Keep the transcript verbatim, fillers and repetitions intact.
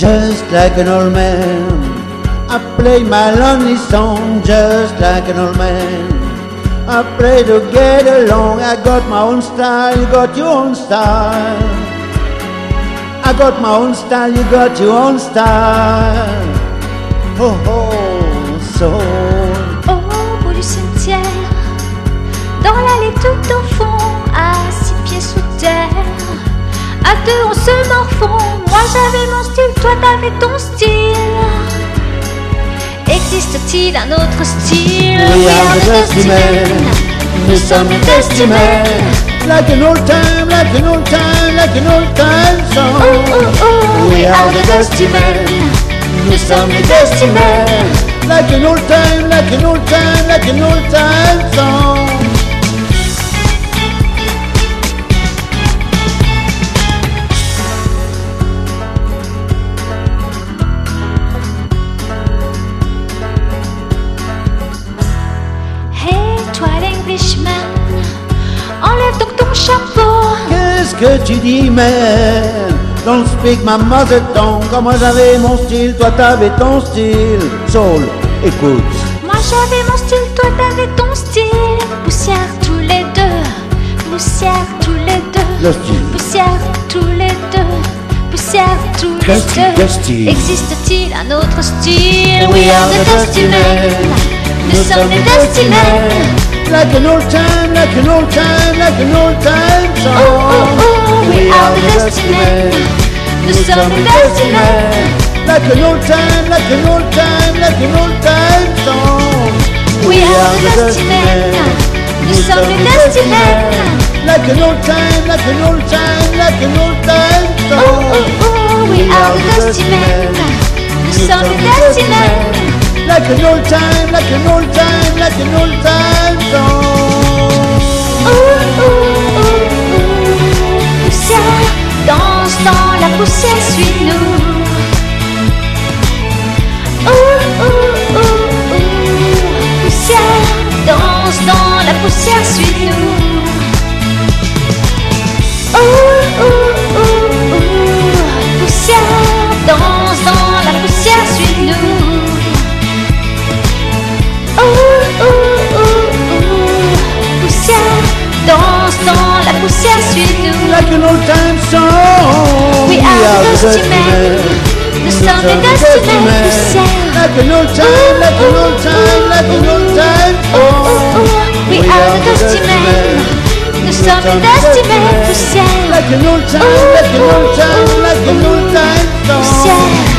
just like an old man. I play my lonely song just like an old man. I play to get along. I got my own style, you got your own style. I got my own style, you got your own style. Oh oh, soul. Au bout du cimetière, dans l'allée tout au fond, à six pieds sous terre, à deux on se morfond. Moi j'avais mon style, toi t'avais ton style. Existe-t-il un autre style? We are the Dusty Men. Nous sommes les Dusty Men. Like an old time, like an old time, like an old time song. Oh oh oh, We are the Dusty Men. Nous sommes les Dusty Men. Like an old time, like an old time, like an old time song. Hey toi l'Englishman, enlève donc ton chapeau. Qu'est-ce que tu dis, man? Don't speak my mother tongue. Comme moi j'avais mon style, toi t'avais ton style. Soul, écoute. Moi j'avais mon style, toi t'avais ton style. Poussière tous les deux, poussière tous les deux. Le style. Poussière tous les deux, poussière tous les Dusty, deux. Dusty. Existe-t-il un autre style? We are the Dusty Men. Nous sommes les Dusty Men. Like an old time, like an old time, like an old time song. Oh oh oh, we are the Dusty Men. Nous sommes les Dusty Men. Like an old time, like an old time, like an old time song. We are the Dusty Men. Nous sommes les Dusty Men. Like an old time, like an old time, like an old time Oh song. oh oh, we are the Dusty Men. Nous sommes les Dusty Men. Like an old time, like an old time, like an old time song. Oh oh oh oh, poussière, danse dans la poussière, suis-nous. Oh oh oh oh, poussière, danse dans la poussière, suis-nous. Oh oh oh oh, poussière, danse dans la poussière, suis-nous. Oh oh oh oh, poussière, danse dans la poussière, suis-nous. Like an old time song. We are the Dusty Men. Nous sommes les Dusty Men. Poussière. Like an old time, like an old time, like an old time Oh oh song. oh, we are the Dusty Men. Nous sommes les Dusty Men. Poussière. Like an old time, like an old time, like an old time song. Poussière.